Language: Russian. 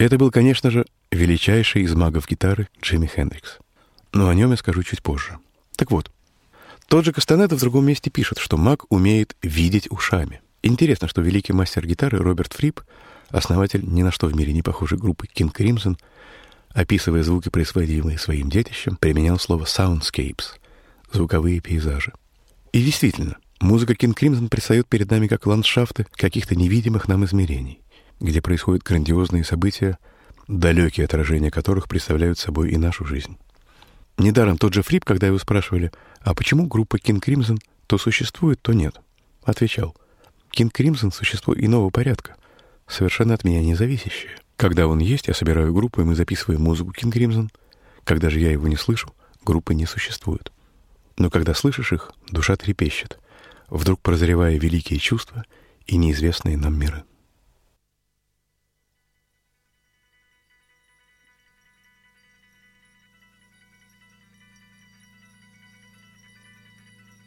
Это был, конечно же, величайший из магов гитары Джимми Хендрикс. Но о нем я скажу чуть позже. Так вот, тот же Кастанеда в другом месте пишет, что маг умеет видеть ушами. Интересно, что великий мастер гитары Роберт Фрип, основатель ни на что в мире не похожей группы King Crimson, описывая звуки, производимые своим детищем, применял слово «soundscapes» — звуковые пейзажи. И действительно, музыка King Crimson предстает перед нами как ландшафты каких-то невидимых нам измерений, где происходят грандиозные события, далекие отражения которых представляют собой и нашу жизнь. Недаром тот же Фрип, когда его спрашивали, а почему группа King Crimson то существует, то нет, отвечал: King Crimson — существо иного порядка, совершенно от меня не зависящее. Когда он есть, я собираю группу, и мы записываем музыку King Crimson. Когда же я его не слышу, группы не существует. Но когда слышишь их, душа трепещет, вдруг прозревая великие чувства и неизвестные нам миры.